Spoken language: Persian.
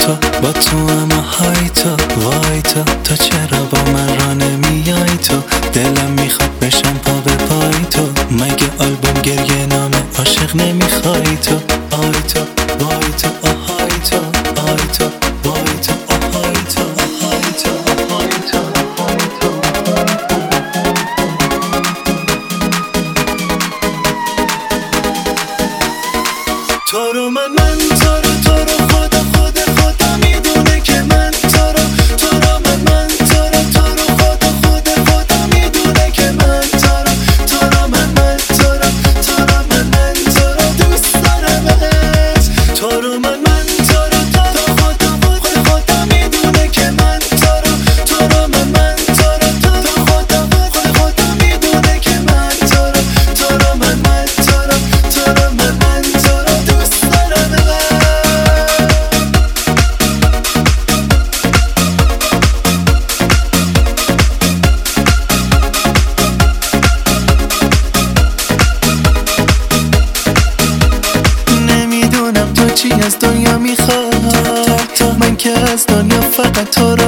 تو با تو اما های تو وای تو چرا با من را نمیای تو دلم میخواد بشم پا به پای تو مگه آلبوم گریه نامه عاشق نمیخوای تو آی تو وای تو آهای تو آی تو وای تو آهای تو آهای تو آهای تو تو رو من تو رو خدا میدونه که من تو رو من تو رو خدا میدونه که من تو رو من تو رو من دوست دارمت تو رو من خدا میدونه که من تو رو من خدا میدونه که من تو رو من دوست دارمت نمیدونم تو چی از دنیا میخواد من که از دنیا فقط تو رو